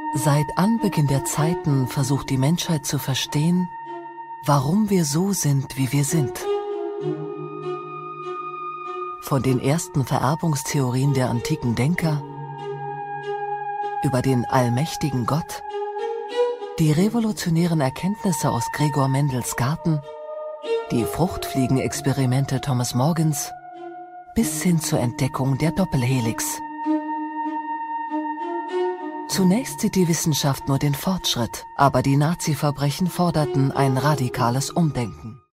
Seit Anbeginn der Zeiten versucht die Menschheit zu verstehen, warum wir so sind, wie wir sind. Von den ersten Vererbungstheorien der antiken Denker über den allmächtigen Gott, die revolutionären Erkenntnisse aus Gregor Mendels Garten, die Fruchtfliegenexperimente Thomas Morgans, bis hin zur Entdeckung der Doppelhelix. Zunächst sieht die Wissenschaft nur den Fortschritt, aber die Nazi-Verbrechen forderten ein radikales Umdenken.